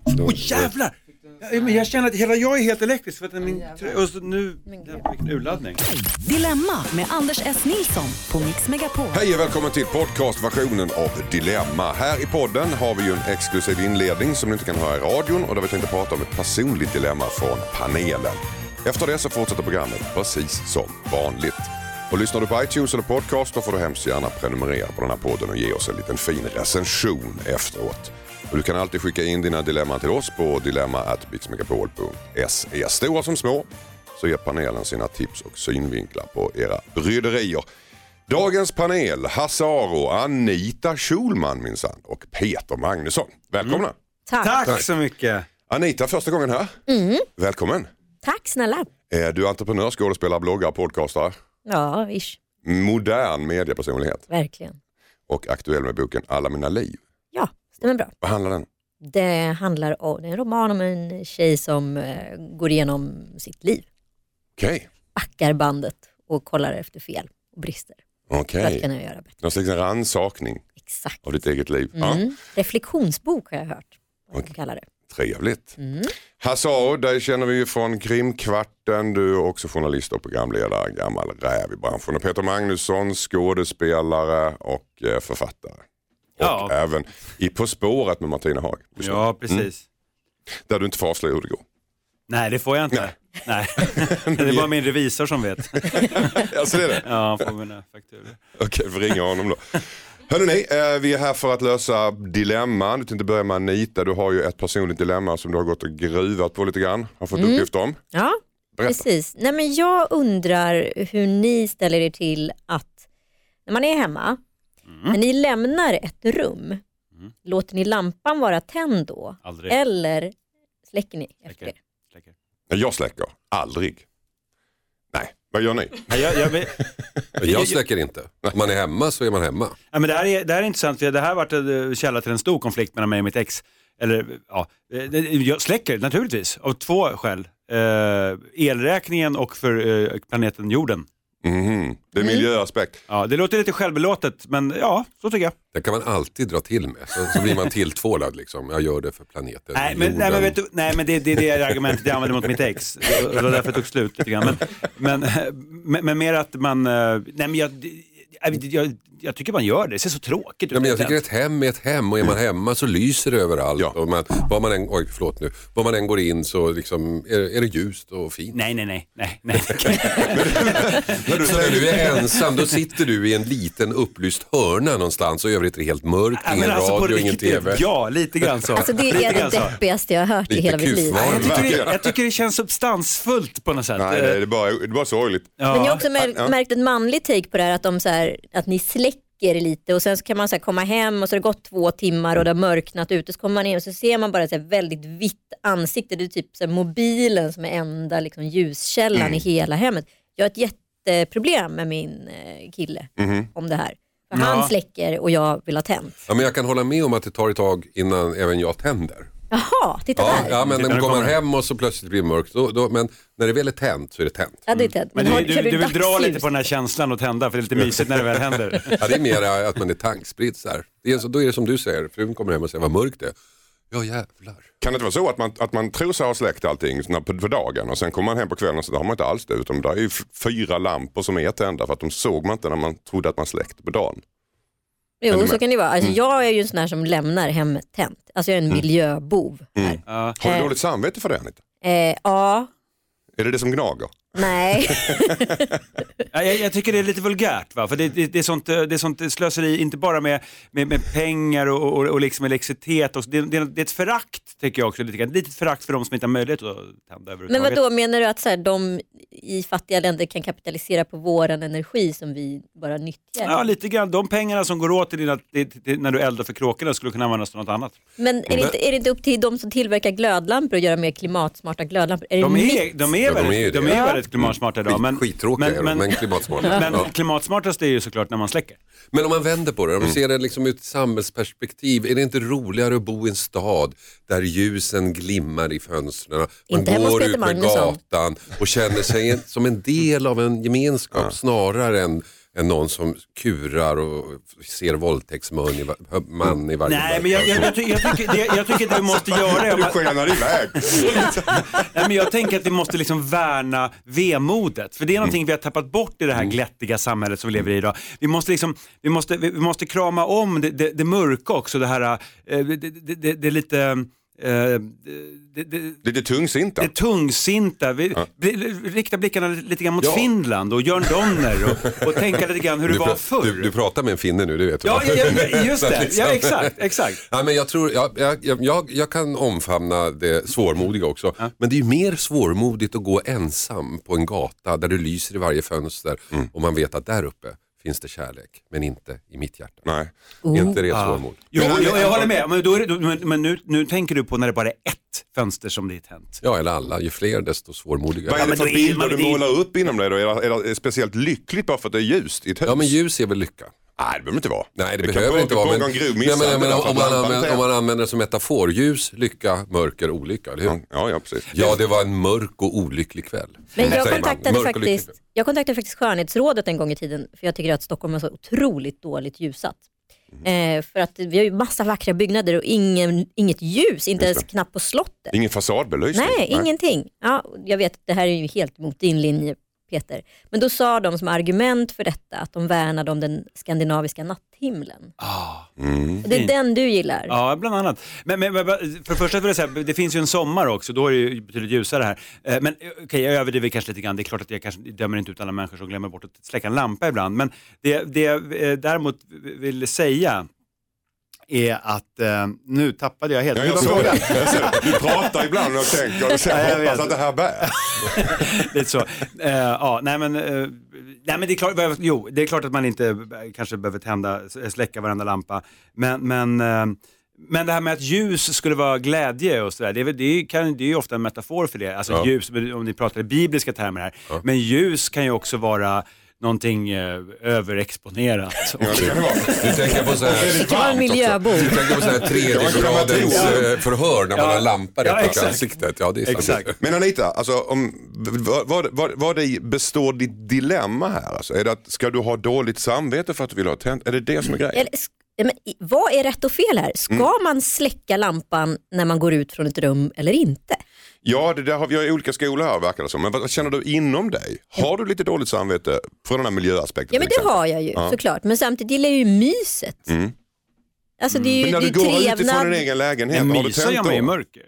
Jävlar! Men jag känner att hela jag är helt elektrisk för att och så nu vilken urladdning. Dilemma med Anders S. Nilsson på Mix Megapol. Hej och välkommen till podcastversionen av Dilemma. Här i podden har vi ju en exklusiv inledning som ni inte kan höra i radion och där vi tänkte prata om ett personligt dilemma från panelen. Efter det så fortsätter programmet precis som vanligt. Och lyssnar du på iTunes eller podcast då får du hemskt gärna prenumerera på den här podden och ge oss en liten fin recension efteråt. Och du kan alltid skicka in dina dilemman till oss på dilemma@mixmegapol.se. Stora som små så ger panelen sina tips och synvinklar på era bryderier. Dagens panel, Hasse Aro, Anita Schulman minsann och Peter Magnusson. Välkomna. Tack så mycket. Anita, första gången här. Välkommen. Tack snälla. Är du entreprenör, skådespelare, bloggare, podcastare? Ja, ish. Modern mediepersonlighet. Verkligen. Och aktuell med boken Alla mina liv. Ja, stämmer bra. Vad handlar den? Det handlar om en roman om en tjej som går igenom sitt liv. Okej. Backar bandet och kollar efter fel och brister. Okej. För att kunna göra bättre. Någon slags rannsakning Exakt. av ditt eget liv. Reflektionsbok har jag hört. Vad man kallar det. Trevligt. Hasse Aro, dig känner vi ju från Krimkvarten. Du är också journalist och programledare, gammal räv i branschen. Och Peter Magnusson, skådespelare och författare. Och även i På spåret med Martina Haag. Ja, precis. Där du inte får avslöja hur det går. Nej, det får jag inte. Nej. Det är bara min revisor som vet. Alltså det är det? Ja, får mina fakturer. Okej, får ringa honom då. Hörrni, vi är här för att lösa dilemman. Du tänkte börja med Anita. Du har ju ett personligt dilemma som du har gått och gruvat på lite grann. Har fått uppgift om. Ja, berätta. Precis. Nej, men jag undrar hur ni ställer er till att när man är hemma, när ni lämnar ett rum, låter ni lampan vara tänd då? Aldrig. Eller släcker ni efter det? Släcker. Jag släcker. Aldrig. Nej, vad gör ni? Jag släcker inte. Om man är hemma så är man hemma. Ja, men det här är intressant för det här har varit en källa till en stor konflikt mellan mig och mitt ex. Eller ja, jag släcker naturligtvis av två skäl. Elräkningen och för planeten jorden. Det är miljöaspekt. Ja, det låter lite självbelåtet men ja, så tycker jag. Det kan man alltid dra till med. Så blir man tilltvålad liksom. Jag gör det för planeten. Nej men vet du, men det är det argumentet jag använder mot mitt ex. Och det var därför det tog slut lite grann. Men mer att man... Nej men jag tycker man gör det. Det ser så tråkigt ut. Ja, men jag tycker ett hem är ett hem. Och är man hemma så lyser det överallt. Ja. Och var man än går in så liksom, är det ljust och fint. Nej. Så när du är ensam då sitter du i en liten upplyst hörna någonstans. Och övrigt är det helt mörkt. Ingen radio, ingen tv. Ja, lite grann så. Alltså det är det deppigaste jag har hört i hela mitt liv. Jag tycker det känns substansfullt på något sätt. Nej, det är bara sorgligt. Ja. Men jag har också märkt en manlig take på det här, att de så här, att ni släcker lite och sen så kan man så här komma hem och så har det gått 2 timmar och det har mörknat ute, så kommer man in och så ser man bara så här väldigt vitt ansikte. Det är typ så här mobilen som är enda liksom ljuskällan i hela hemmet. Jag har ett jätteproblem med min kille om det här. För han släcker och jag vill ha tänt. Ja, men jag kan hålla med om att det tar ett tag innan även jag tänder. Jaha, titta där. Ja, men när man kommer hem och så plötsligt blir det mörkt. Men när det väl är tänt så är det tänt. Ja, det är tänt. Men du vill dra lite på den här känslan och tända för det är lite mysigt när det väl händer. Ja, det är mer att man är tankspridd så här. Då är det som du säger, frun kommer hem och säger vad mörkt det är. Ja jävlar. Kan det inte vara så att man tror sig ha släckt allting för dagen och sen kommer man hem på kvällen och så har man inte alls det, utan det är ju 4 lampor som är tända för att de såg man inte när man trodde att man släckte på dagen. Jo, så kan det vara. Alltså, jag är ju en sån här som lämnar hemmet tänt. Alltså jag är en miljöbov här. Har du dåligt samvete för det, Anita? Ja. Är det som gnager? Nej. Jag tycker det är lite vulgärt, va? För det är sånt slöseri, inte bara med pengar och liksom elektricitet. Och det är ett förakt, tycker jag också. Ett litet förakt för de som inte har möjlighet att tända överhuvudtaget. Men vad då menar du att så här, de i fattiga länder kan kapitalisera på våran energi som vi bara nyttjar? Ja, lite grann. De pengarna som går åt till när du eldar för kråkorna skulle kunna användas till något annat. Men är det inte upp till de som tillverkar glödlampor att göra mer klimatsmarta glödlampor? Är de är väldigt klimatsmarta idag. Skittråkiga men klimatsmarta. Men klimatsmartast är ju såklart när man släcker. Men om man vänder på det, om man ser det liksom ur ett samhällsperspektiv, är det inte roligare att bo i en stad där ljusen glimmar i fönstren? Man går ut på gatan och känner sig som en del av en gemenskap snarare än än någon som kurar och ser våldtäktsman i varje. Nej, men jag tycker att vi måste göra... Du skenar iväg. Nej, men jag tänker att vi måste liksom värna vemodet. För det är någonting vi har tappat bort i det här glättiga samhället som vi lever i idag. Vi måste krama om det mörka också. Det här, det är lite... Lite tungsinta. Det tungsinta. Rikta blickarna lite grann mot Finland och Jörn Donner och tänka lite grann hur det var förr. Du pratar med en finne nu, det vet du. Ja, just det. Ja, exakt. Ja, men jag tror, jag kan omfamna det svårmodiga också. Ja. Men det är ju mer svårmodigt att gå ensam på en gata där du lyser i varje fönster och man vet att där uppe finns det kärlek, men inte i mitt hjärta. Nej. Inte det svårmod. Jo, jag håller med. Men nu tänker du på när det bara är ett fönster som det är tänt. Ja, eller alla. Ju fler desto svårmodigare. Vad är det för bilder du målar upp inom dig då? Är det speciellt lyckligt bara för att det är ljust i ett hus? Ja, men ljus är väl lycka. Nej, det behöver inte vara. Nej, det behöver inte vara. Men om man använder det som metafor, ljus, lycka, mörker, olycka, eller hur? Ja, precis. Ja, det var en mörk och olycklig kväll. Men jag kontaktade faktiskt Skönhetsrådet en gång i tiden, för jag tycker att Stockholm är så otroligt dåligt ljusat. För att vi har ju massa vackra byggnader och inget ljus, inte ens knappt på slottet. Ingen fasadbelysning? Nej, ingenting. Ja, jag vet att det här är ju helt emot din linje, Peter. Men då sa de som argument för detta att de värnade om den skandinaviska natthimlen. Och det är den du gillar. Ja, bland annat. Men för det första vill jag säga, det finns ju en sommar också, då är det ju betydligt ljusare här. Men okej, jag överdriver kanske lite grann. Det är klart att jag kanske dömer inte ut alla människor som glömmer bort att släcka en lampa ibland. Men det jag däremot vill säga är att nu tappade jag helt. Du pratar ibland och tänker och sen hoppas att det här bär. Lite så. Nej men det är klart. Jo, det är klart att man inte kanske behöver släcka varenda lampa. Men det här med att ljus skulle vara glädje och sådär, det är ju ofta en metafor för det. Alltså ljus, om ni pratar i bibliska termer här. Ja. Men ljus kan ju också vara någonting överexponerat. Ja, du tänker på så här, det kan vara en miljöbok. Du tänker på så här tredje gradens förhör när man har lampor i ansiktet. Ja, det är exakt. Men Anita, alltså, vad består ditt dilemma här? Alltså, är det att, ska du ha dåligt samvete för att du vill ha tänt? Är det det som är grejen? Men vad är rätt och fel här? Ska man släcka lampan när man går ut från ett rum eller inte? Ja, det där har vi i olika skolor här, verkar det som. Men vad känner du inom dig? Har du lite dåligt samvete från den här miljöaspekten? Ja, men det har jag ju, såklart. Men samtidigt gillar jag ju myset. Alltså, det är ju, men när du går utifrån din egen lägenhet, har du tänt då? I mörker.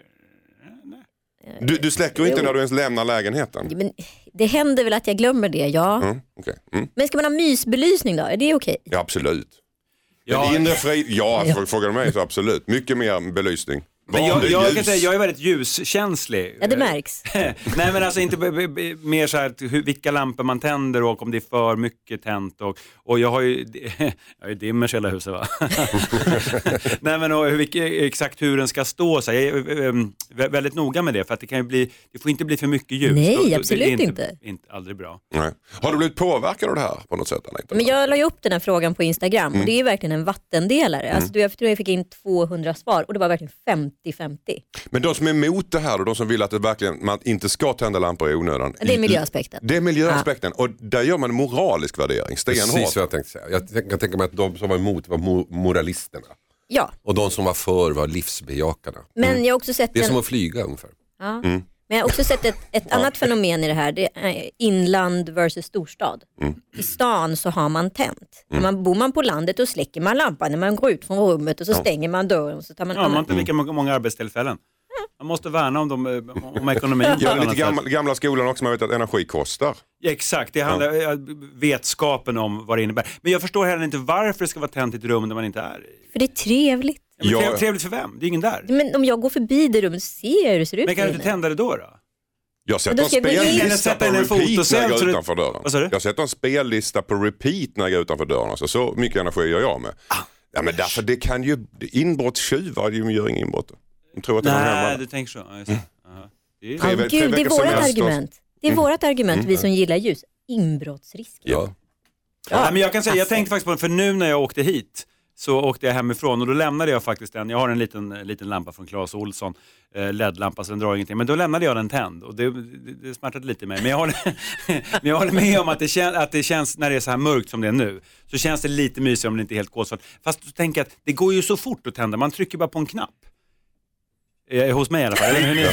Du släcker inte när du ens lämnar lägenheten? Ja, men det händer väl att jag glömmer det, ja. Okay. Men ska man ha mysbelysning då? Är det okej? Ja, absolut. Ja. Frågar du mig så absolut. Mycket mer belysning. Men jag kan säga, jag är väldigt ljuskänslig. Ja, det märks. Nej, men alltså inte mer så här vilka lampor man tänder och om det är för mycket tänt. Och jag har ju dimmers i hela huset, va? Nej, men exakt hur den ska stå. Så jag är väldigt noga med det, för att det får inte bli för mycket ljus. Nej, absolut det är inte. Aldrig bra. Nej. Har du blivit påverkad av det här på något sätt? Anita? Men jag la ju upp den här frågan på Instagram och det är verkligen en vattendelare. Alltså, jag tror jag fick in 200 svar och det var verkligen 50-50. Men de som är emot det här och de som vill att det verkligen, man inte ska tända lampor i onödan. Det är miljöaspekten. Det är miljöaspekten och där gör man en moralisk värdering. Stenhårt. Precis vad jag tänkte säga. Jag tänker mig att de som var emot var moralisterna. Ja. Och de som var för var livsbejakarna. Men jag har också sett det är som att flyga ungefär. Ja. Men jag har också sett ett annat fenomen i det här. Det är inland versus storstad. I stan så har man tänt. Bor man på landet och släcker man lampan när man går ut från rummet och så stänger man dörren. Och så tar man man har inte lika många arbetstillfällen. Man måste värna om ekonomin. Ja, lite gamla skolan också, man vet att energi kostar. Ja, exakt, det handlar vetskapen om vad det innebär. Men jag förstår heller inte varför det ska vara tänt i ett rum där man inte är. För det är trevligt. Ja, men trevligt för vem? Det är ingen där. Men om jag går förbi det rummet ser jag hur det ser ut. Men kan du inte tända det då? Jag sätter en spellista på repeat när jag går utanför dörren. Alltså, så mycket energi gör jag med. Ja, men därför det kan ju inbrottstjuvar gör ingen inbrott. De tror att det är hemma. Nej, du tänker så. Det är vårt argument. Det är vårt argument, vi som gillar ljus. Inbrottsrisk. Ja. Men jag kan säga, jag tänkte faktiskt på det, för nu när jag åkte hit så åkte jag hemifrån och då lämnade jag faktiskt den. Jag har en liten lampa från Clas Ohlson, LED-lampa, så den drar ingenting. Men då lämnade jag den tänd och det smärtade lite mig. Men jag håller med om att det känns när det är så här mörkt som det är nu, så känns det lite mysigt om det inte är helt kolsvart. Fast du tänker att det går ju så fort att tända, man trycker bara på en knapp. Hos mig i alla fall. Eller hur ni?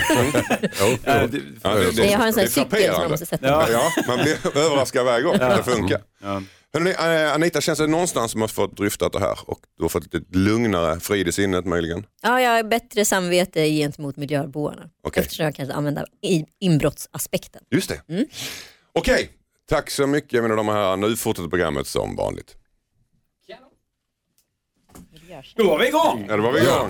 Jag har en sån här cykel som man måste sätta. Ja, man blir överraskad varje gång att det funkar. Ja. Hörrni, Anita, känns det någonstans som har fått dryftat det här och du har fått lite lugnare frid i sinnet möjligen? Ja, jag har bättre samvete gentemot miljöboarna. Okay. Eftersom jag kan använda inbrottsaspekten. Just det. Okej, tack så mycket mina damer och herrar. Nu fortsätter programmet som vanligt. Då var vi igång! Ja, då var vi igång.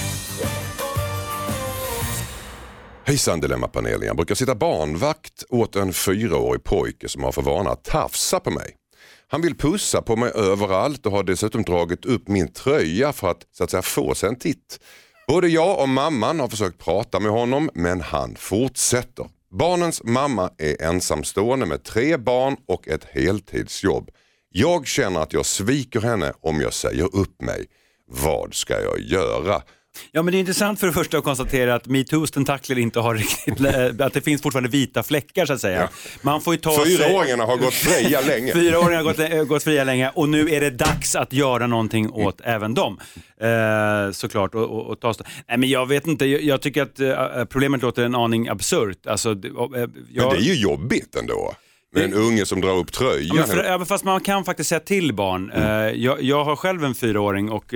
Hejsan Dilemmapanelen, jag brukar sitta barnvakt åt en 4-årig pojke som har för vana att tafsa på mig. Han vill pussa på mig överallt och har dessutom dragit upp min tröja för att så att säga få sig en titt. Både jag och mamman har försökt prata med honom, men han fortsätter. Barnens mamma är ensamstående med 3 barn och ett heltidsjobb. Jag känner att jag sviker henne om jag säger upp mig. Vad ska jag göra? Ja, men det är intressant för det första att konstatera att MeToos tentakler inte har riktigt, att det finns fortfarande vita fläckar så att säga. Ja. Man får ju ta 4-åringarna har gått fria länge. 4-åringarna har gått fria länge och nu är det dags att göra någonting åt även dem. Såklart. Och ta nej, men jag vet inte, jag tycker att problemet låter en aning absurt. Alltså, men det är ju jobbigt ändå. Med en unge som drar upp tröjan. Ja, fast man kan faktiskt säga till barn. Jag har själv en 4-åring och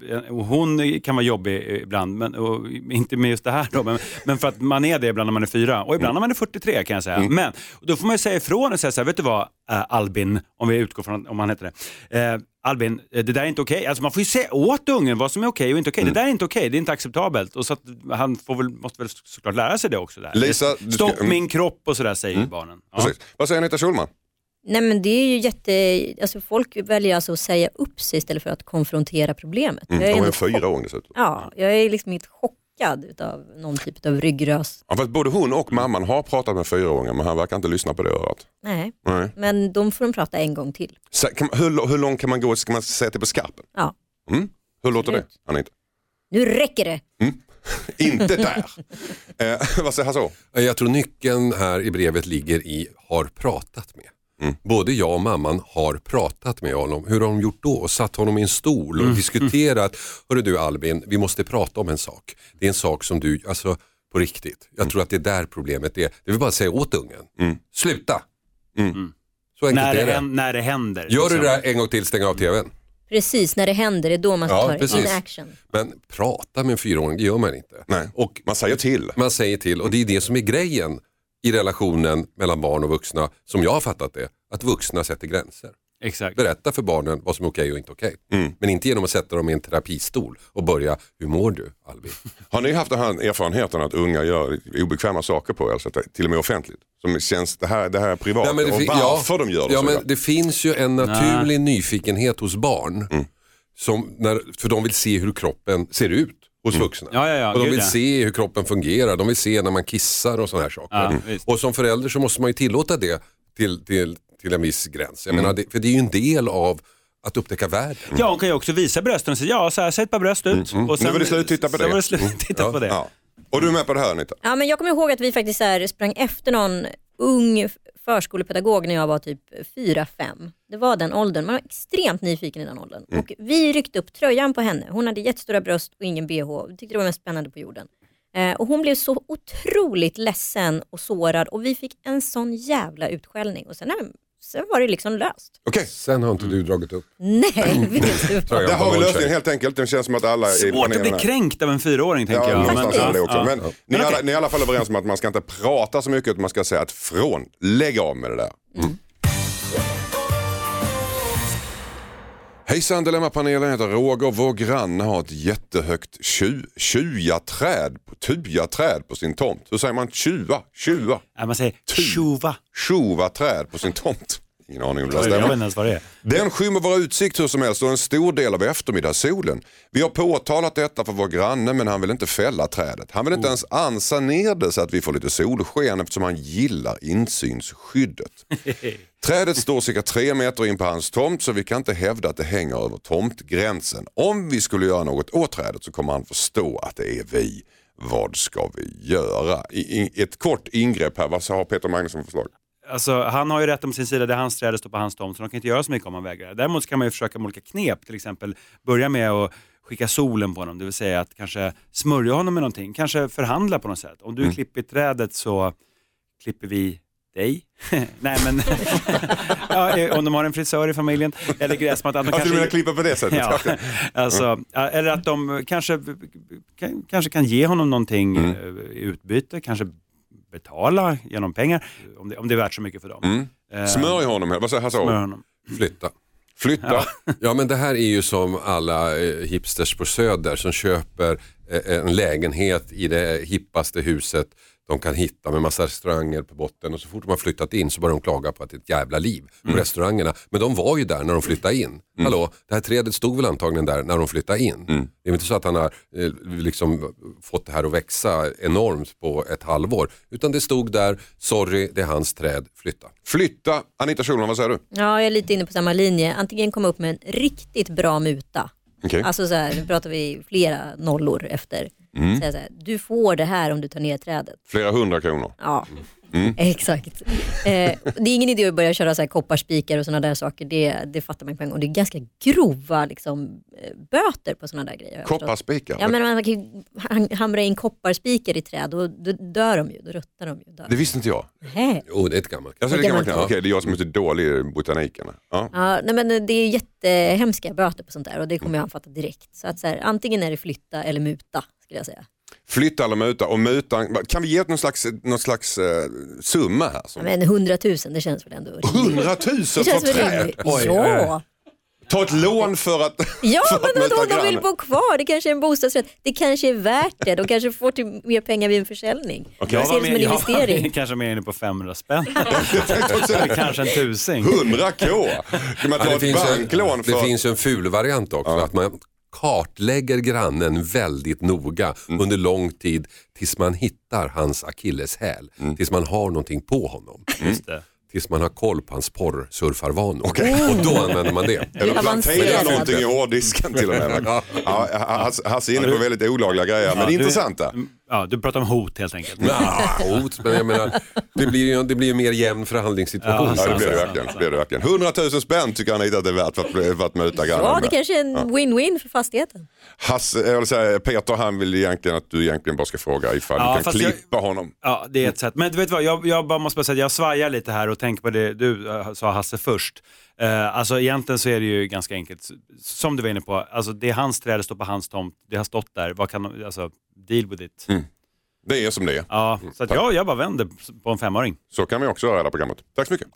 hon kan vara jobbig ibland. Och inte med just det här då. Men för att man är det ibland när man är 4. Och ibland när man är 43 kan jag säga. Men då får man ju säga ifrån och säga så här, vet du vad Albin, om vi utgår från om han heter det. Albin, det där är inte okej. Alltså man får ju säga åt ungen vad som är okej och inte okej. Det där är inte okej, det är inte acceptabelt. Och så att han måste väl såklart lära sig det också där. Lisa, stopp min kropp och sådär säger barnen. Ja. Vad säger Anita Schulman? Nej, men det är ju alltså folk väljer alltså att säga upp sig istället för att konfrontera problemet. Jag är en 4-åring dessutom. Ja, jag är liksom inte chockad utav någon typ av ryggrös. Ja, fast både hon och mamman har pratat med 4-åringar, men han verkar inte lyssna på det örat. Nej, men de får de prata en gång till. Hur långt kan man gå? Ska man säga till på skarpen? Ja. Hur låter det, Anita? Nu räcker det. Inte där. Vad säger han så? Jag tror nyckeln här i brevet ligger i har pratat med. Både jag och mamman har pratat med honom. Hur har de gjort då? Och satt honom i en stol och diskuterat. Hörru du Albin, vi måste prata om en sak. Det är en sak som du, alltså på riktigt. Jag tror att det är där problemet är. Det vill bara säga åt ungen. Sluta. Så enkelt är det. När det händer. Gör du det där en gång till, stäng av tvn. Precis, när det händer, det är då man tar in action. Men prata med en 4-åring, det gör man inte. Nej. Och man säger till. Man säger till, och det är det som är grejen i relationen mellan barn och vuxna, som jag har fattat det, att vuxna sätter gränser. Exakt. Berätta för barnen vad som är okej och inte okej. Men inte genom att sätta dem i en terapistol och börja, hur mår du Albin? Har ni haft den här erfarenheten att unga gör obekväma saker på, alltså till och med offentligt? Som känns, det här är privat, och varför de gör det så? Men det finns ju en naturlig nyfikenhet hos barn, för de vill se hur kroppen ser ut hos vuxna. Och de vill se hur kroppen fungerar, de vill se när man kissar och såna här saker. Och som förälder så måste man ju tillåta det till en viss gräns. Jag menar, för det är ju en del av att upptäcka världen. Ja, hon kan ju också visa brösten och säga, så här, sätt på bröst ut. Och sen, nu var det slut titta på det. Så var det slut titta på det. Ja. Och du är med på det här, Anita? Ja, men jag kommer ihåg att vi faktiskt sprang efter någon ung förskolepedagog när jag var typ 4-5. Det var den åldern. Man var extremt nyfiken i den åldern. Och vi ryckte upp tröjan på henne. Hon hade jättestora bröst och ingen bh. Vi tyckte det var mest spännande på jorden. Och hon blev så otroligt ledsen och sårad. Och vi fick en sån jävla utskällning. Och sen var det liksom löst. Okay. Sen har inte du dragit upp. Nej, där har vi lösningen helt enkelt. Det känns som att alla är svårt att bli kränkt av en 4-åring, tänker jag. Men ni är i alla fall överens om att man ska inte prata så mycket, utan man ska säga att lägg av med det där. Hejsan, Dilemmapanelen heter Roger. Vår granne har ett jättehögt tujaträd på sin tomt. Hur säger man tjuva? Man säger tjuva. Tjuva träd på sin tomt. Ingen aning om det Jag vet stämmer. inte ens vad det är. Den skymmer vår utsikt hur som helst och en stor del av eftermiddagssolen. Vi har påtalat detta för vår granne men han vill inte fälla trädet. Han vill inte ens ansa ner det så att vi får lite solsken eftersom han gillar insynsskyddet. Trädet står cirka 3 meter in på hans tomt så vi kan inte hävda att det hänger över tomtgränsen. Om vi skulle göra något åt trädet så kommer han förstå att det är vi. Vad ska vi göra? Ett kort ingrepp här, vad har Peter Magnusson för förslag? Alltså, han har ju rätt om sin sida, det är hans träd, det står på hans tomt, så de kan inte göra så mycket om man vägrar. Däremot kan man ju försöka med olika knep, till exempel börja med att skicka solen på honom, det vill säga att kanske smörja honom med någonting, kanske förhandla på något sätt. Om du klipper trädet så klipper vi dig. Nej men, ja, om de har en frisör i familjen, eller gräsmatta. Att de Alltså du menar klippa på det sättet? Ja, alltså, eller att de kanske kan ge honom någonting i utbyte, kanske betala genom pengar om det är värt så mycket för dem. Smörj honom, vad säger Hasse? Smörj honom. Flytta. Ja, men det här är ju som alla hipsters på Söder som köper en lägenhet i det hippaste huset de kan hitta med massa restauranger på botten, och så fort de har flyttat in så börjar de klaga på att det är ett jävla liv på restaurangerna. Men de var ju där när de flyttade in. Hallå, det här trädet stod väl antagligen där när de flyttade in. Det är inte så att han har liksom fått det här att växa enormt på ett halvår, utan det stod där, sorry, det är hans träd, flytta. Anita Schulman, vad säger du? Ja, jag är lite inne på samma linje. Antingen komma upp med en riktigt bra muta. Okay. Alltså så här, nu pratar vi flera nollor efter. Så här, du får det här om du tar ner trädet. Flera 100 kronor. Ja, exakt. Det är ingen idé att börja köra så här kopparspikar och sådana där saker. Det fattar man på en gång. Det är ganska grova liksom, böter på sådana där grejer. Kopparspikar? Ja, men man kan ju hamra in kopparspikar i träd och då dör de ju, då ruttnar de ju. Dör. Det visste inte jag. Nej. Jo, det är ett gammalt. Alltså, Okej, det är jag som är så dålig i botaniken. Ja. Ja, nej, men det är jättehemska böter på sånt där och det kommer jag fatta direkt. Så att så här, antingen är det flytta eller muta, skulle jag säga. Flytta eller muta, och mutan, kan vi ge någon slags summa här? Ja, men 100 000, det känns väl ändå rimligt. 100 000 Det känns för väl träd? rimligt. Ja. Ta ett lån för att Ja, för att men muta då, de grannen. vill bo kvar. Det kanske är en bostadsrätt. Det kanske är värt det. De kanske får till mer pengar vid en försäljning. Okej. Jag ser det som en investering. Kanske mer inne på 500 spän. Kanske en 1000. 100k? Kan man ta Det ett banklån för... det finns en ful variant också, att man kartlägger grannen väldigt noga under lång tid tills man hittar hans akilleshäl, tills man har någonting på honom. Just det. Tills man har koll på hans porrsurfarvanor. Okej. Och då använder man det. Eller plantera avancerad. någonting i hårddisken till och med. Ja, Hasse är inne på väldigt olagliga grejer, men intressanta. Ja, du pratar om hot helt enkelt. Hot, men jag menar, det blir ju mer jämn förhandlingssituation. Ja, det blir det verkligen. 100 000 spänn tycker han inte att det är värt för att möta grannen. Ja, det kanske är en win-win för fastigheten. Hasse, jag vill säga, Peter, han vill egentligen att du egentligen bara ska fråga ifall du kan fast klippa honom. Ja, det är ett sätt. Men du vet vad, jag måste bara säga att jag svajar lite här och tänker på det du sa, Hasse, först. Alltså egentligen så är det ju ganska enkelt. Som du var inne på, alltså det är hans träd, det står på hans tomt, det har stått där. Vad kan de, alltså, deal with it. Det är som det är. Ja, så att jag bara vänder på en 5-åring. Så kan vi också göra det här programmet. Tack så mycket.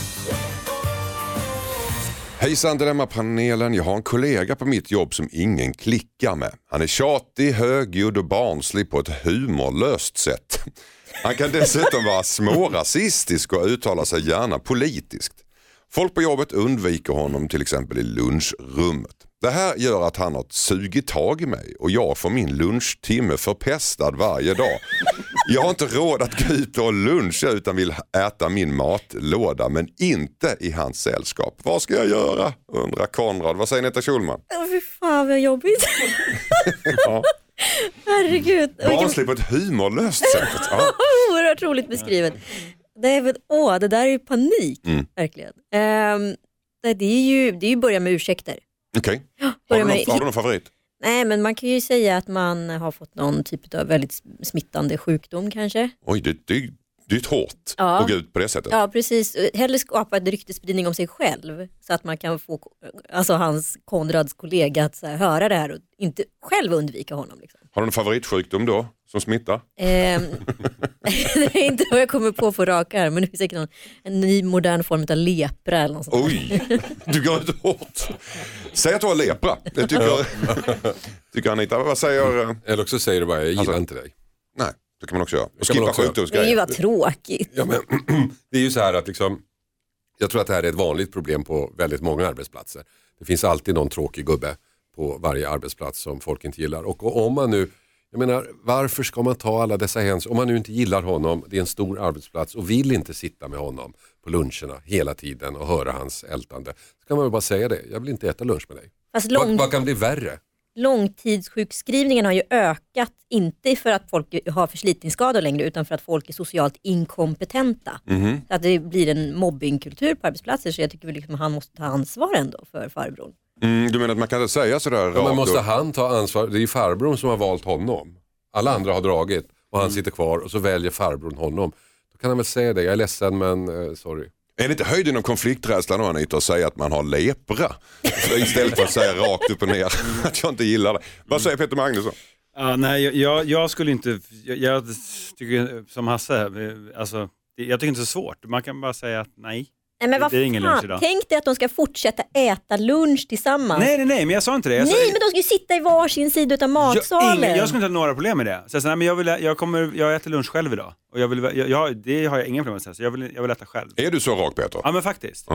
Hejsan Dilemma-panelen, jag har en kollega på mitt jobb som ingen klickar med. Han är tjatig, högljudd och barnslig på ett humorlöst sätt. Han kan dessutom vara smårasistisk och uttala sig gärna politiskt. Folk på jobbet undviker honom till exempel i lunchrummet. Det här gör att han har sugit tag i mig och jag får min lunchtimme förpestad varje dag. Jag har inte råd att gå ut och luncha utan vill äta min matlåda, men inte i hans sällskap. Vad ska jag göra? Undrar Konrad. Vad säger Netta Schulman? Fy fan vad jobbigt. Ja. Herregud. Barnslig på ett humorlöst sätt. Ja. Oerhört roligt beskrivet. Det är väl, det där är ju panik, verkligen. Det är ju börja med ursäkter. Okej. Börja Har du någon favorit? Nej, men man kan ju säga att man har fått någon typ av väldigt smittande sjukdom kanske. Oj, det är ett hårt att gå ut på det sättet. Ja, precis. Hellre skapa ett ryktespridning om sig själv så att man kan få hans Konrads kollega att så här, höra det här och inte själv undvika honom. Liksom. Har du en favoritsjukdom då som smittar? Det är inte vad jag kommer på rak arm, men det är säkert en ny modern form av lepra eller något sånt. Oj, du går ut hårt. Säg att du har lepra. Det tycker Anita. Vad säger... Eller också säger du bara, jag gillar inte dig. Nej, det kan man också göra. Och kan man skippa också göra. sjukdomsgrejer. Det är ju vad tråkigt. Ja, men det är ju så här att liksom, Jag tror att det här är ett vanligt problem på väldigt många arbetsplatser. Det finns alltid någon tråkig gubbe på varje arbetsplats som folk inte gillar. Och om man nu, jag menar, varför ska man ta alla dessa hänsyn? Om man nu inte gillar honom, det är en stor arbetsplats och vill inte sitta med honom på luncherna hela tiden och höra hans ältande. Så kan man väl bara säga det, jag vill inte äta lunch med dig. Fast vad kan bli värre? Långtidssjukskrivningen har ju ökat, inte för att folk har förslitningsskador längre utan för att folk är socialt inkompetenta. Så att det blir en mobbingkultur på arbetsplatser, så jag tycker väl liksom han måste ta ansvar ändå för farbrorn. Du menar att man kan inte säga sådär rakt? Men måste han ta ansvar? Det är ju farbrorn som har valt honom. Alla andra har dragit och han sitter kvar och så väljer farbrorn honom. Då kan han väl säga det, jag är ledsen men sorry. Är det inte höjden av konflikträdslan då, Anita, att säga att man har lepra? Istället för att säga rakt upp och ner att jag inte gillar det. Vad säger Peter Magnusson? Nej, jag skulle inte, jag tycker som Hasse, alltså, jag tycker inte det är så svårt. Man kan bara säga att nej. Nej, men vad det är ingen lunch fan, idag. tänk dig att de ska fortsätta äta lunch tillsammans. Nej, men jag sa inte det. Nej, men de ska ju sitta i varsin sida utav matsalen. Jag skulle inte ha några problem med det. Så nej, men jag äter lunch själv idag. Och det har jag inga problem med. Så jag vill äta själv. Är du så rak, Peter? Ja, men faktiskt.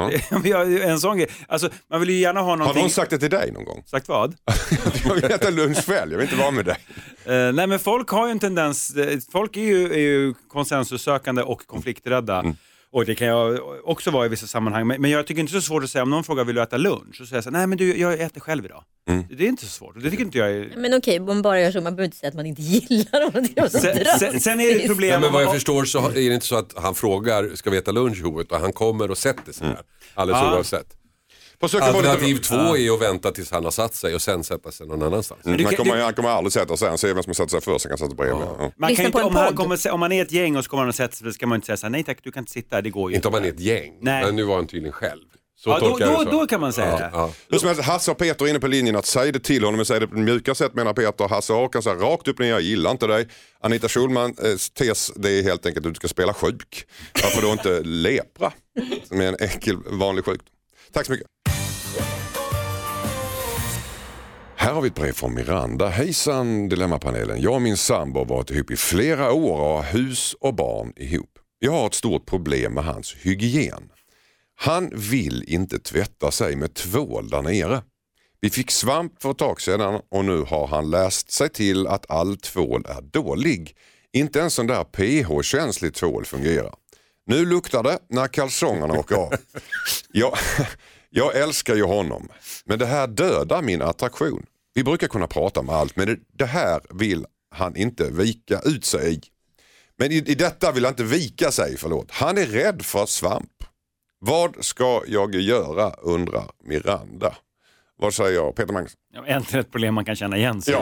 En sån grej. Alltså, man vill ju gärna ha någonting. Har någon sagt det till dig någon gång? Sagt vad? Jag vill äta lunch själv, jag vill inte vara med dig. Nej, men folk har ju en tendens. Folk är ju konsensussökande och konflikträdda. Och det kan jag också vara i vissa sammanhang. Men jag tycker inte det är så svårt att säga, om någon frågar vill du äta lunch? Så säger jag så, nej men jag äter själv idag. Det är inte så svårt. Det tycker inte jag är... Men okej, man bara gör så, man behöver inte säga att man inte gillar honom. Sen är det ett problem. Ja, men vad jag förstår så är det inte så att han frågar, ska vi äta lunch ihop? Och han kommer och sätter sig här. Alldeles oavsett. Alternativ 2 är att vänta tills han har satt sig och sen sätta sig någon annanstans. Han kommer aldrig sätta sig, han ser vem som sätter sig först, han kan sätta bredvid. Man kan inte, om man är ett gäng och så kommer han och sätter sig, så ska man inte säga så här, nej tack, du kan inte sitta, det går ju inte. Om man är ett gäng, men nu var han tydligen själv. Då kan man säga det. Hur som helst, Hasse och Peter är inne på linjen att säga det till honom, men säga det på det mjuka sätt, menar Peter. Hasse Hakan säger rakt upp ner, jag gillar inte dig. Anita Schulmans tes, det är helt enkelt att du ska spela sjuk. Varför då inte lepra? Som är en enkel vanlig sjukdom. Tack så mycket. Här har vi ett brev från Miranda. Hejsan Dilemmapanelen. Jag och min sambo har varit ihop i flera år och har hus och barn ihop. Jag har ett stort problem med hans hygien. Han vill inte tvätta sig med tvål där nere. Vi fick svamp för ett tag sedan och nu har han läst sig till att all tvål är dålig. Inte en sån där pH-känslig tvål fungerar. Nu luktar det när kalsongerna åker av. Jag älskar ju honom, men det här dödar min attraktion. Vi brukar kunna prata om allt, men det här vill han inte vika ut sig i. Men i detta vill han inte vika sig, förlåt. Han är rädd för svamp. Vad ska jag göra, undrar Miranda. Vad säger jag, Peter Magnus? Äntligen ett problem man kan känna igen sig. Ja.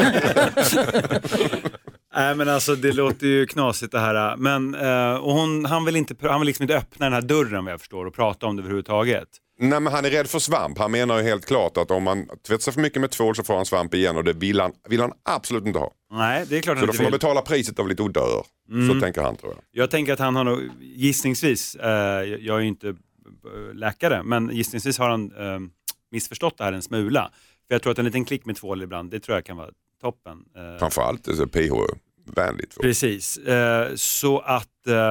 Nej, men alltså det låter ju knasigt det här. Men och han vill liksom inte öppna den här dörren, vad jag förstår, och prata om det överhuvudtaget. Nej, men han är rädd för svamp. Han menar ju helt klart att om man tvättar sig för mycket med tvål så får han svamp igen, och det vill han absolut inte ha. Nej, det är klart. Så då får man betala priset av lite odör. Så tänker han, tror jag. Jag tänker att han har nog, gissningsvis, jag är ju inte läkare, men gissningsvis har han missförstått det här en smula. För jag tror att en liten klick med tvål ibland, det tror jag kan vara toppen. Framförallt det är pH-vänligt. Precis, så att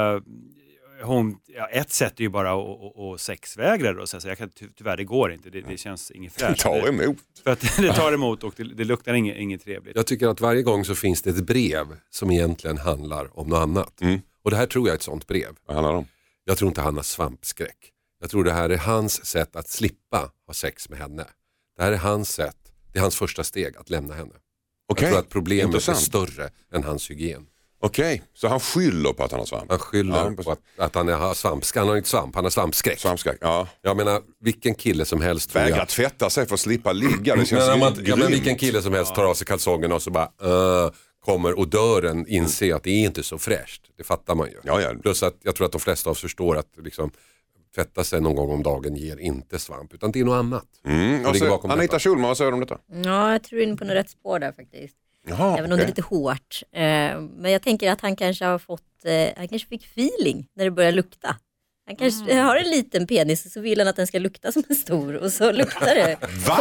ett sätt är ju bara att sexvägra då, så jag kan tyvärr, det går inte, det känns inget fräscht. Det tar emot. För att det tar emot och det luktar inget trevligt. Jag tycker att varje gång så finns det ett brev som egentligen handlar om något annat. Och det här tror jag är ett sånt brev. Vad handlar det om? Jag tror inte han har svampskräck. Jag tror det här är hans sätt att slippa ha sex med henne. Det här är hans sätt, det är hans första steg att lämna henne. Jag tror att problemet är större än hans hygien. Okej, så han skyller på att han har svamp? Han skyller på att han har svampskräck. Han har inte svamp, han har svampskräck. Svampskräck, ja. Jag menar, vilken kille som helst vägrar tvätta sig för att slippa ligga. Det känns men vilken kille som helst tar av sig kalsongerna och så bara kommer odören inse att det är inte så fräscht. Det fattar man ju. Ja. Plus att jag tror att de flesta av oss förstår att liksom, tvätta sig någon gång om dagen ger inte svamp, utan det är något annat. Anita Schulman, vad säger du om detta? Ja, jag tror in på något rätt spår där faktiskt. Jaha, även om det är lite hårt. Men jag tänker att han kanske har fått, han kanske fick feeling när det börjar lukta. Han kanske har en liten penis, så vill han att den ska lukta som en stor, och så luktar det. Va?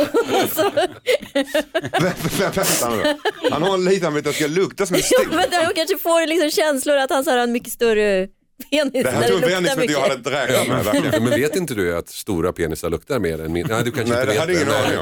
Vänta nu. Han har en liten, vet att det ska lukta som en stor. Ja, men han kanske får liksom känslor att han har en mycket större penis. Det här tog en som jag hade inte räknat med. Verkligen. Men vet inte du att stora penisar luktar mer än min? Nej, du kanske inte det vet hade ingen aning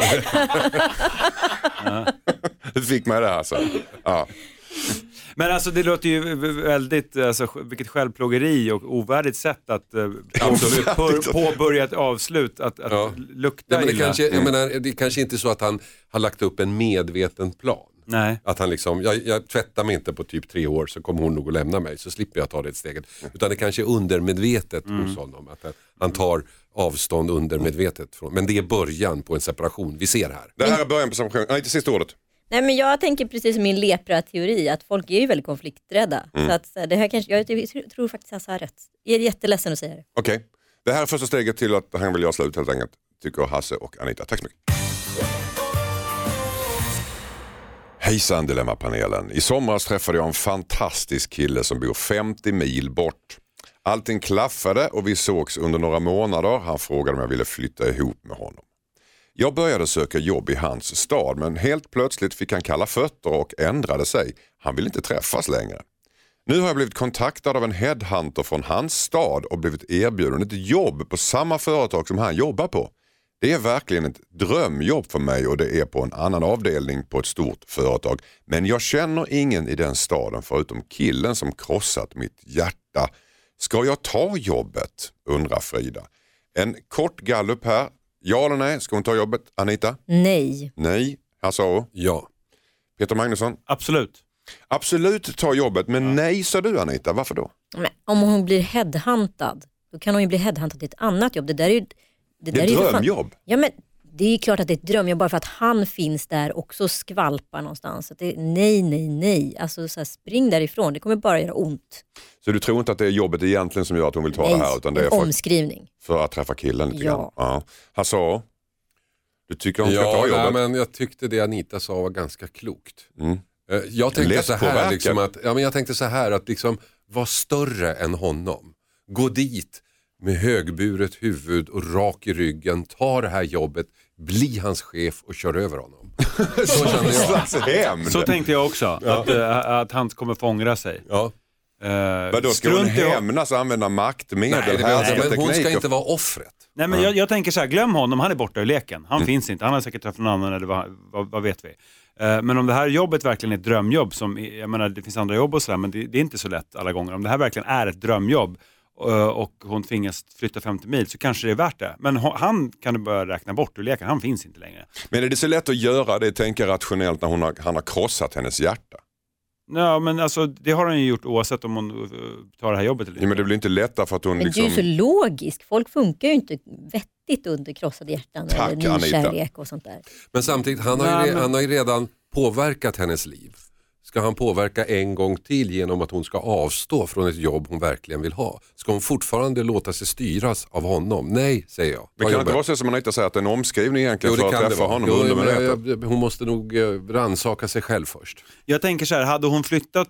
om. Du fick mig det alltså. Ja. Men alltså det låter ju väldigt, alltså, vilket självplågeri och ovärdigt sätt att påbörja ett avslut, att lukta men det illa. kanske, jag menar, det är kanske inte så att han har lagt upp en medveten plan. Nej. Att han liksom, jag tvättar mig inte på typ 3 år så kommer hon nog att lämna mig, så slipper jag ta det steget. Utan det kanske är undermedvetet hos honom. Att han tar avstånd undermedvetet från. Men det är början på en separation vi ser här. Det här är början på separation. Nej, inte sista ordet. Nej, men jag tänker precis som min lepra-teori att folk är ju väldigt konflikträdda. Så att det här kanske, jag tror faktiskt att jag har rätt. Jag är jätteledsen att säga det. Okej. Det här är första steget till att han vill göra slut helt enkelt. Tycker Hasse och Anita. Tack så mycket. Hejsan Dilemmapanelen. I somras träffade jag en fantastisk kille som bor 50 mil bort. Allting klaffade och vi sågs under några månader. Han frågade om jag ville flytta ihop med honom. Jag började söka jobb i hans stad, men helt plötsligt fick han kalla fötter och ändrade sig. Han vill inte träffas längre. Nu har jag blivit kontaktad av en headhunter från hans stad och blivit erbjuden ett jobb på samma företag som han jobbar på. Det är verkligen ett drömjobb för mig och det är på en annan avdelning på ett stort företag. Men jag känner ingen i den staden förutom killen som krossat mitt hjärta. Ska jag ta jobbet? Undrar Frida. En kort gallup här. Ja eller nej? Ska hon ta jobbet? Anita? Nej. Nej. Hasse? Ja. Peter Magnusson? Absolut. Absolut ta jobbet, men nej sa du Anita. Varför då? Men om hon blir headhuntad, då kan hon ju bli headhuntad till ett annat jobb. Det där är ju... Det är ett drömjobb. Ja, men det är klart att det är ett drömjobb bara för att han finns där och så skvalpar någonstans. Så att det är nej. Alltså så här, spring därifrån, det kommer bara göra ont. Så du tror inte att det är jobbet egentligen som gör att hon vill ta det här? Utan det är omskrivning. För att träffa killen lite grann. Ja. Hasse, du tycker hon ska ta jobbet? Ja, men jag tyckte det Anita sa var ganska klokt. Jag tänkte så här, liksom att, jag tänkte så här att liksom, var större än honom. Gå dit med högburet huvud och rak i ryggen, ta det här jobbet, bli hans chef och kör över honom. Så kände jag. Så tänkte jag också, att han kommer få ångra sig. Ja. Då ska hon hämnas och använda maktmedel? Men hon ska inte vara offret. Nej, men jag tänker så här, glöm honom, han är borta ur leken. Han finns inte, han har säkert träffat någon annan eller vad vet vi. Men om det här jobbet verkligen är ett drömjobb, som, jag menar det finns andra jobb och sådär, men det är inte så lätt alla gånger. Om det här verkligen är ett drömjobb och hon tvingas flytta 50 mil så kanske det är värt det. Men han kan du börja räkna bort ur leken, han finns inte längre. Men är det så lätt att göra det, tänka rationellt när han har krossat hennes hjärta? Ja, men alltså det har han ju gjort oavsett om hon tar det här jobbet eller inte. Ja, men det blir inte lättare för att hon men liksom... du är så logisk, folk funkar ju inte vettigt under krossade hjärtan. Tack, eller nykärlek och sånt där. Men samtidigt, han har ju redan påverkat hennes liv. Ska han påverka en gång till genom att hon ska avstå från ett jobb hon verkligen vill ha? Ska hon fortfarande låta sig styras av honom? Nej, säger jag. Men kan det inte vara så som Anita säger att en omskrivning egentligen för att träffa honom under hon måste nog rannsaka sig själv först. Jag tänker så här, hade hon flyttat,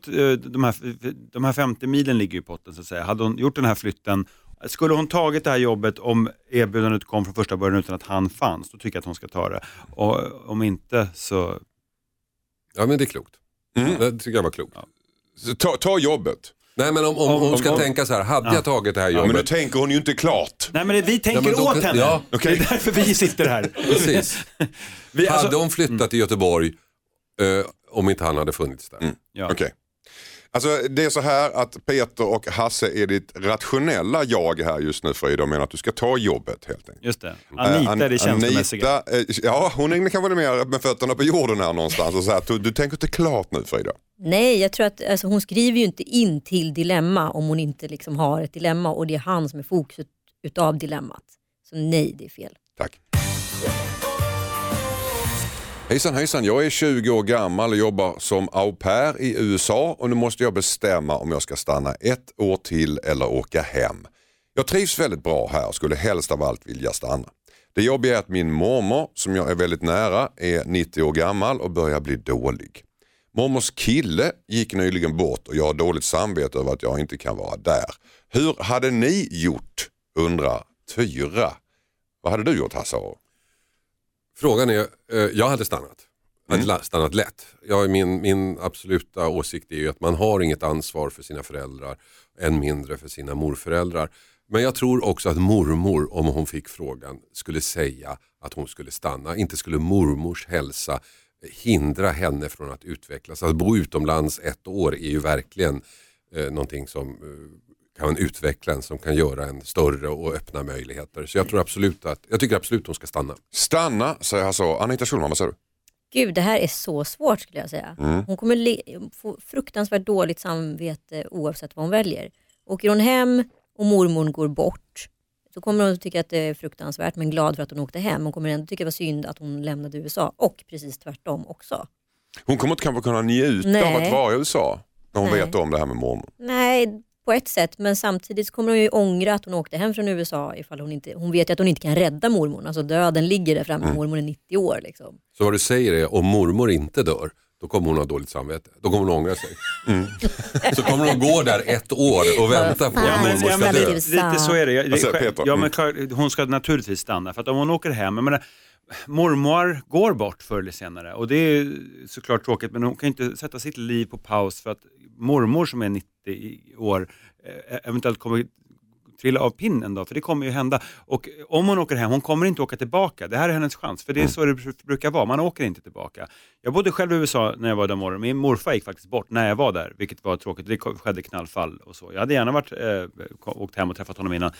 de här 50 milen ligger i potten så att säga. Hade hon gjort den här flytten, skulle hon tagit det här jobbet om erbjudandet kom från första början utan att han fanns, då tycker jag att hon ska ta det. Och om inte så... Ja, men det är klokt. Det tycker jag var klokt. Ja. Ta jobbet. Nej, men om hon ska tänka så här, hade jag tagit det här jobbet? Men nu tänker hon ju inte klart. Nej, men vi tänker åt henne. Ja, okay. Det är därför vi sitter här. Precis. Hade hon flyttat till Göteborg om inte han hade funnits där? Ja. Okej. Alltså det är så här att Peter och Hasse är ditt rationella jag här just nu, Frida, och menar att du ska ta jobbet helt enkelt. Just det. Anita är det känslomässiga. Ja, hon är kanske mer med fötterna på jorden här någonstans och så här, du tänker inte klart nu, Frida? Nej, jag tror att hon skriver ju inte in till dilemma om hon inte liksom har ett dilemma och det är han som är fokus utav dilemmat. Så nej, det är fel. Tack. Hejsan, jag är 20 år gammal och jobbar som au pair i USA och nu måste jag bestämma om jag ska stanna 1 år till eller åka hem. Jag trivs väldigt bra här och skulle helst av allt vilja stanna. Det jobbiga är att min mormor, som jag är väldigt nära, är 90 år gammal och börjar bli dålig. Mormors kille gick nyligen bort och jag har dåligt samvete över att jag inte kan vara där. Hur hade ni gjort? Undrar Tyra. Vad hade du gjort, Hasse? Frågan är, jag hade stannat. hade stannat lätt. Min absoluta åsikt är ju att man har inget ansvar för sina föräldrar, än mindre för sina morföräldrar. Men jag tror också att mormor, om hon fick frågan, skulle säga att hon skulle stanna. Inte skulle mormors hälsa hindra henne från att utvecklas. Att bo utomlands 1 år är ju verkligen någonting som kan utveckla en, som kan göra en större och öppna möjligheter. Så jag tycker absolut hon ska stanna. Stanna, säger jag så. Anita Schulman, vad säger du? Gud, det här är så svårt skulle jag säga. Hon kommer få fruktansvärt dåligt samvete oavsett vad hon väljer. Åker hon hem och mormor går bort, så kommer hon att tycka att det är fruktansvärt, men glad för att hon åkte hem. Hon kommer ändå tycka det var synd att hon lämnade USA, och precis tvärtom också. Hon kommer inte kanske kunna njuta av att vara i USA när hon vet om det här med mormor. Nej, på ett sätt, men samtidigt kommer hon ju ångra att hon åkte hem från USA ifall hon vet ju att hon inte kan rädda mormor. Alltså döden ligger där framme, mormor är 90 år liksom. Så vad du säger är, om mormor inte dör, då kommer hon ha dåligt samvete. Då kommer hon ångra sig. Så kommer hon gå där 1 år och vänta på att mormor ska dö. Lite så är det. Men klar, hon ska naturligtvis stanna. För att om hon åker hem, jag menar, mormor går bort förr eller senare. Och det är såklart tråkigt, men hon kan inte sätta sitt liv på paus för att mormor som är 90 år eventuellt kommer trilla av pinnen då, för det kommer ju hända. Och om hon åker hem, hon kommer inte åka tillbaka. Det här är hennes chans, för det är så det brukar vara. Man åker inte tillbaka. Jag bodde själv i USA när jag var där morgon. Min morfar gick faktiskt bort när jag var där, vilket var tråkigt. Det skedde knallfall och så. Jag hade gärna åkt hem och träffat honom innan.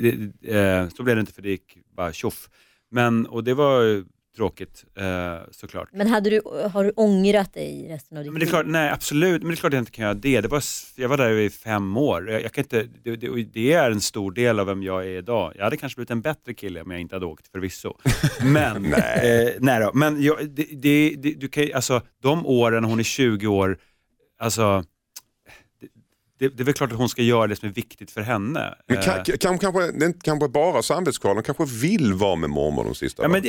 Så blev det inte, för det gick bara tjoff. Och det var tråkigt, såklart. Men har du ångrat dig resten av ditt liv? Men det är klart, nej, absolut. Men det är klart att jag inte kan göra det. Jag var där i 5 år. Jag kan inte, det är en stor del av vem jag är idag. Jag hade kanske blivit en bättre kille om jag inte hade åkt, förvisso. Men, nej då. Men du kan, alltså, de åren hon är 20 år, alltså... Det är väl klart att hon ska göra det som är viktigt för henne. Men kanske bara samvetskval. Hon kanske vill vara med mormor de sista åren.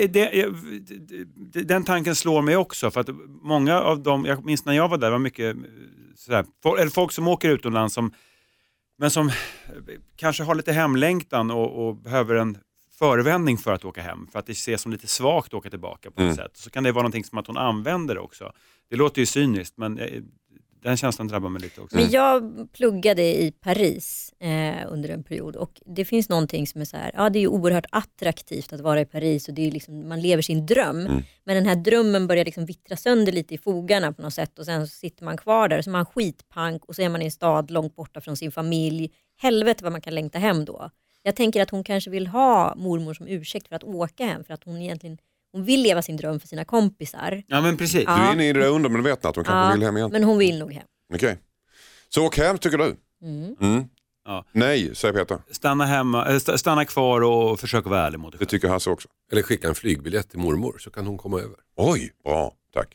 Den tanken slår mig också. För att många av dem, jag minns när jag var där, var mycket sådär, eller folk som åker utomlands men som kanske har lite hemlängtan och behöver en förevändning för att åka hem. För att det ses som lite svagt att åka tillbaka på något sätt. Så kan det vara någonting som att hon använder också. Det låter ju cyniskt, men... Den känslan drabbar mig lite också. Men jag pluggade i Paris under en period, och det finns någonting som är så här, ja, det är ju oerhört attraktivt att vara i Paris, och det är liksom, man lever sin dröm. Men den här drömmen börjar liksom vittra sönder lite i fogarna på något sätt, och sen så sitter man kvar där, så man skitpank, och så är man i en stad långt borta från sin familj. Helvete vad man kan längta hem då. Jag tänker att hon kanske vill ha mormor som ursäkt för att åka hem, för att hon vill leva sin dröm för sina kompisar. Ja, men precis. Du är inne i det undermedvetna att hon kanske vill hem igen. Men hon vill nog hem. Okej. Så åk hem, tycker du? Ja. Nej, säger Peter. Stanna hemma, stanna kvar och försöka vara ärlig mot dig själv. Det tycker Hasse också. Eller skicka en flygbiljett till mormor, så kan hon komma över. Oj, bra. Tack.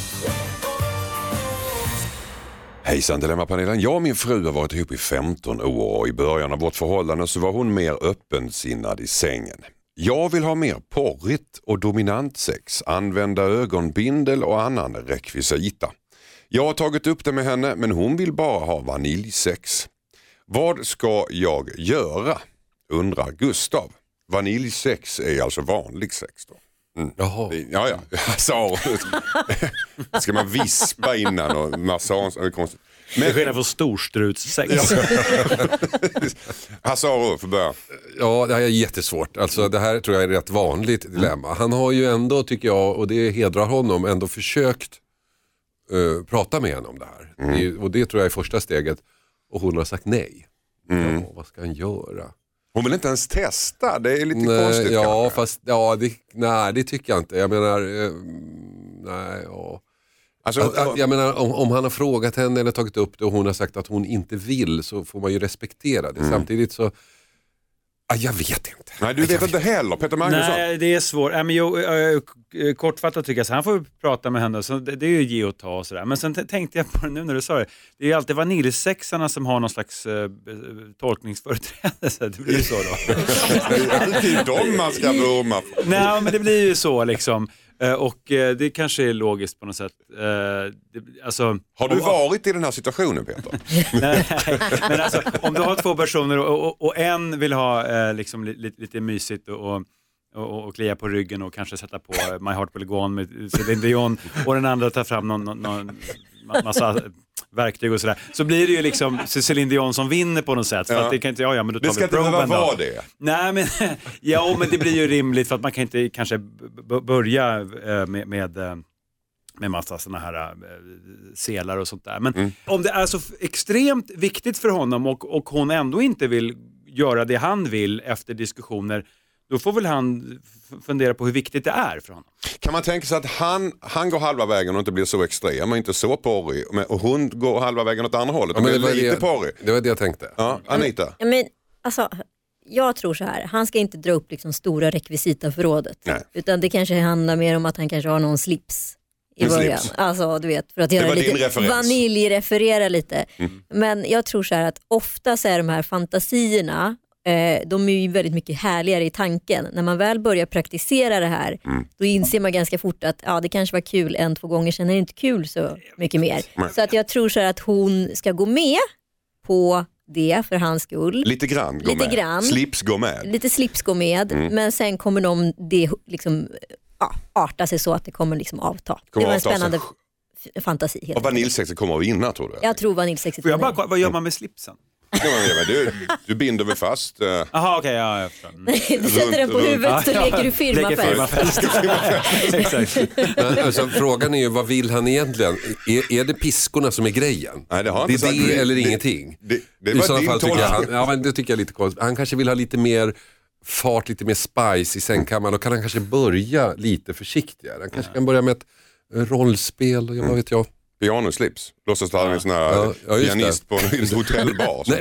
Hejsan Dilemmapanelen. Jag och min fru har varit ihop i 15 år, och i början av vårt förhållande så var hon mer öppensinnad i sängen. Jag vill ha mer porrigt och dominant sex, använda ögonbindel och annan rekvisita. Jag har tagit upp det med henne, men hon vill bara ha vaniljsex. Vad ska jag göra? Undrar Gustav. Vaniljsex är alltså vanlig sex då. Jaha. Ja. Så, ska man vispa innan och massage? Det är skillnad från storstrutssex. Hassaro, för börja. Ja, det här är jättesvårt. Alltså, det här tror jag är ett rätt vanligt dilemma. Han har ju ändå, tycker jag, och det hedrar honom, ändå försökt prata med henne om det här. Och det tror jag är första steget. Och hon har sagt nej. Ja, vad ska han göra? Hon vill inte ens testa, det är lite konstigt. Ja, fast det tycker jag inte. Jag menar, Alltså, jag menar, om han har frågat henne eller tagit upp det och hon har sagt att hon inte vill, så får man ju respektera det. Samtidigt så, jag vet inte. Nej, du vet inte heller, Peter Magnusson. Nej, det är svårt. Kortfattat tycker jag så han får prata med henne. Så det är ju ge och ta och sådär. Men sen tänkte jag på det nu när du sa det. Det är ju alltid vaniljsexarna som har någon slags tolkningsföreträdelse. Det blir ju så då. Det är alltid de man ska vurma för. Nej, men det blir ju så liksom. Och det kanske är logiskt på något sätt. Alltså, har du varit i den här situationen, Peter? Nej, men alltså, om du har 2 personer och en vill ha liksom, lite mysigt och och klia på ryggen och kanske sätta på My Heart Will Go On med Celine Dion och den andra tar fram någon massa verktyg och sådär, så blir det ju liksom Celine Dion som vinner på något sätt. För att det kan inte men då tar det ska vi inte behöva proben vara det. Nej, men men det blir ju rimligt för att man kan inte kanske börja med massa såna här selar och sånt där. Men om det är så extremt viktigt för honom och hon ändå inte vill göra det han vill efter diskussioner, då får väl han fundera på hur viktigt det är för honom. Kan man tänka sig att han går halva vägen och inte blir så extrem och inte så porrig, och hon går halva vägen åt andra hållet och blir lite porrig? Det var det jag tänkte. Ja, Anita? Men alltså, jag tror så här, han ska inte dra upp liksom stora rekvisita förrådet. Nej. Utan det kanske handlar mer om att han kanske har någon slips i början. Slips. Alltså du vet, för att göra lite vaniljreferera lite. Men jag tror så här att ofta så är de här fantasierna, de är ju väldigt mycket härligare i tanken. När man väl börjar praktisera det här, då inser man ganska fort att det kanske var kul 1-2 gånger, sen är det inte kul så mycket mer. Så att jag tror så här att hon ska gå med på det för hans skull. Lite grann. Slips gå med. Lite slips gå med, men sen kommer det liksom arta sig så att det kommer liksom avta. Det var en spännande fantasi. Och vaniljsexet kommer att vinna, tror du? Jag tror vaniljsexet. Får jag bara, vad gör man med slipsen? Du binder väl fast. Jaha, okej, jag du sätter den på huvudet så leker du firmafest. Alltså, frågan är ju, vad vill han egentligen? Är det piskorna som är grejen? Nej, det har det är det eller ingenting. Det var din tolkning. Men det tycker jag är lite konstigt. Han kanske vill ha lite mer fart, lite mer spice i sängkammaren. Då kan han kanske börja lite försiktigare. Han kanske kan börja med ett rollspel, vad vet jag. Pianoslips. Låtsas ta en sån här pianist på en hotellbar. Nej,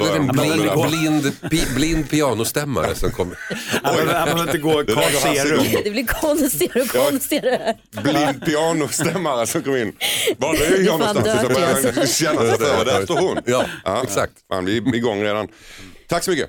en blind pianostämmare som kommer. Man inte gå konstigare. Det blir konstigare. Blind pianostämmare som kommer in. Var är jag någonstans? Så börjar känna sig för. Där står hon. Ja, exakt. Fan, vi är igång redan. Tack så mycket.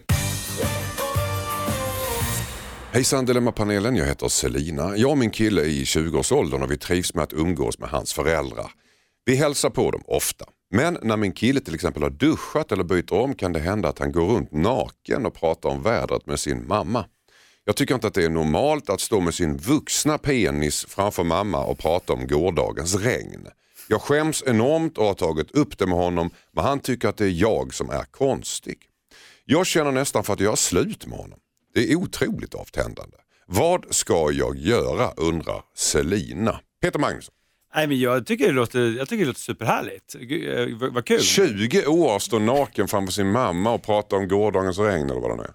Hejsan Dilemma-panelen, jag heter Selina. Jag och min kille är i 20-årsåldern och vi trivs med att umgås med hans föräldrar. Vi hälsar på dem ofta. Men när min kille till exempel har duschat eller byter om kan det hända att han går runt naken och pratar om vädret med sin mamma. Jag tycker inte att det är normalt att stå med sin vuxna penis framför mamma och prata om gårdagens regn. Jag skäms enormt och har tagit upp det med honom, men han tycker att det är jag som är konstig. Jag känner nästan för att göra slut med honom. Det är otroligt avtändande. Vad ska jag göra, undrar Selina. Peter Magnusson. Nej, men jag tycker det låter superhärligt. Vad kul. 20 år står naken framför sin mamma och pratar om gårdagens regn eller vad det är.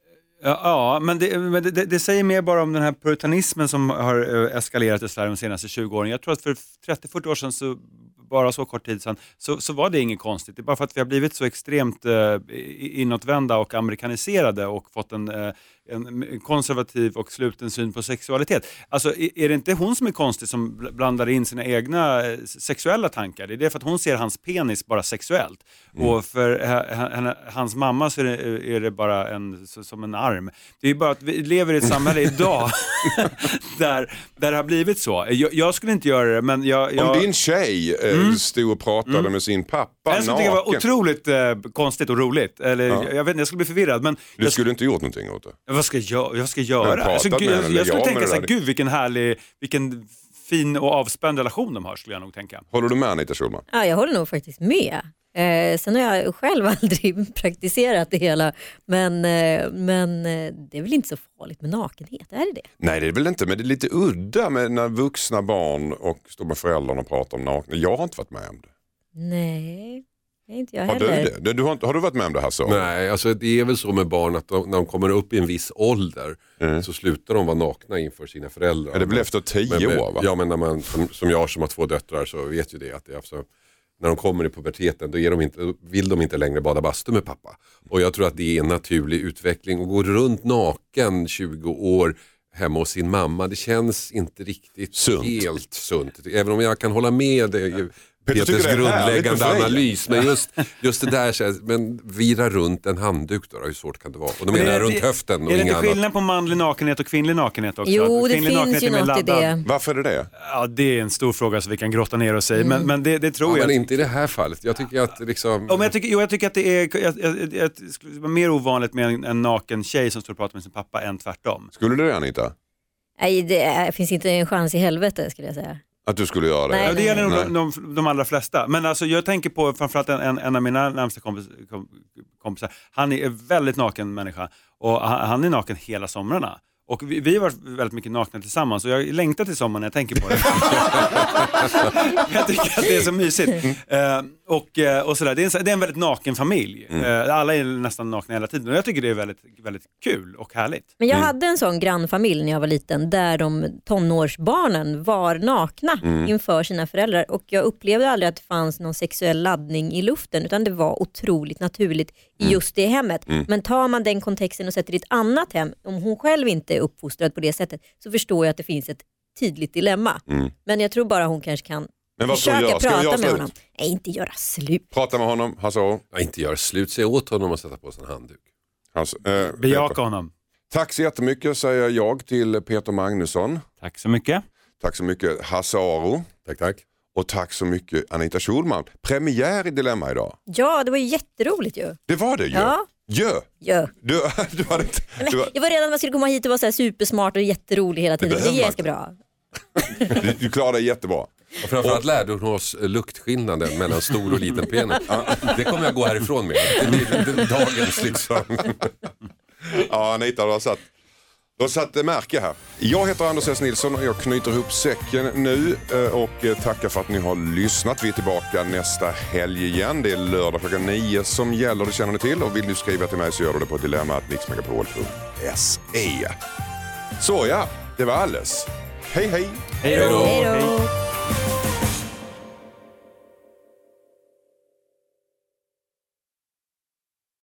Ja, men det säger mer bara om den här puritanismen som har eskalerat i Sverige de senaste 20 åren. Jag tror att för 30-40 år sedan, bara så kort tid sedan, så var det inget konstigt. Det är bara för att vi har blivit så extremt inåtvända och amerikaniserade och fått en konservativ och sluten syn på sexualitet. Alltså är det inte hon som är konstig som blandar in sina egna sexuella tankar? Det är för att hon ser hans penis bara sexuellt. Och för hans mamma så är det bara som en arm. Det är bara att vi lever i ett samhälle idag där det har blivit så. Jag skulle inte göra det, men Om din tjej stod och pratade med sin pappa jag skulle tycka det var otroligt konstigt och roligt. Eller, jag vet inte, jag skulle bli förvirrad. Men du skulle inte gjort någonting åt det? Vad ska jag göra? Alltså, jag skulle tänka så här, gud vilken fin och avspänd relation de har, skulle jag nog tänka. Håller du med, Anita Schulman? Ja, jag håller nog faktiskt med. Sen har jag själv aldrig praktiserat det hela, men det är väl inte så farligt med nakenhet, är det? Nej, det är väl inte, men det är lite udda med när vuxna barn och står med föräldrarna och pratar om nakenhet. Jag har inte varit med om det. Nej, inte jag heller. Har du det? Har du varit med om det här så? Nej, alltså det är väl så med barn att när de kommer upp i en viss ålder så slutar de vara nakna inför sina föräldrar. Ja, det blir efter 10 år va? Ja, men när man, som jag som har 2 döttrar så vet ju det att det är alltså, när de kommer i puberteten då vill de inte längre bada bastu med pappa. Och jag tror att det är en naturlig utveckling och gå runt naken 20 år hemma hos sin mamma, det känns inte riktigt helt sunt. Även om jag kan hålla med det Peters grundläggande analys, men just det där, men vira runt en handduk då, hur svårt kan det vara? Och de menar runt höften och är det inga inte skillnad på manlig nakenhet och kvinnlig nakenhet också? Jo, det finns ju något i det. Varför är det? Ja, det är en stor fråga så vi kan grotta ner oss i, men det tror jag. Men inte i det här fallet. Jag tycker att liksom... Jag tycker att det är mer ovanligt med en naken tjej som står och pratar med sin pappa än tvärtom. Skulle du det, Anita? Nej, det finns inte en chans i helvete skulle jag säga. Att du skulle göra det? Nej, Ja, det gäller nog de allra flesta. Men alltså, jag tänker på framförallt en av mina närmsta kompisar. Han är en väldigt naken människa. Och han är naken hela somrarna. Och vi har varit väldigt mycket nakna tillsammans. Och jag längtar till sommaren när jag tänker på det. Jag tycker att det är så mysigt. Och sådär. Det är en väldigt naken familj. Alla är nästan nakna hela tiden. Och jag tycker det är väldigt, väldigt kul och härligt. Men jag hade en sån grannfamilj när jag var liten. Där de tonårsbarnen var nakna inför sina föräldrar. Och jag upplevde aldrig att det fanns någon sexuell laddning i luften. Utan det var otroligt naturligt i just det hemmet. Men tar man den kontexten och sätter i ett annat hem. Om hon själv inte är uppfostrad på det sättet. Så förstår jag att det finns ett tydligt dilemma. Men jag tror bara hon kanske kan försöka prata med honom. Nej, inte göra slut. Prata med honom, Hasse. Inte göra slut, säg åt honom att sätta på sin handduk. Bejaka honom. Tack så jättemycket säger jag till Peter Magnusson. Tack så mycket. Tack så mycket Hasse Aro. Tack. Och tack så mycket Anita Schulman. Premiär i Dilemma idag. Ja, det var ju jätteroligt ju. Det var det ju. Ja. Du hade inte... Jag var redan att man skulle komma hit och vara så här supersmart och jätterolig hela tiden. Det är ganska bra. Du klarade det jättebra. Och framförallt lärde hon oss luktskillnaden mellan stor och liten penis. Det kommer jag gå härifrån med. Det är dagens liksom. Ja, Anita, du har satt märke här. Jag heter Anders S. Nilsson och jag knyter ihop säcken nu och tackar för att ni har lyssnat. Vi är tillbaka nästa helg igen. Det är lördag klockan 9 som gäller, det känner ni till. Och vill du skriva till mig så gör du det på dilemma@mixmegapol.se. Så ja, det var alles. Hej hej! Hej då! Hej då!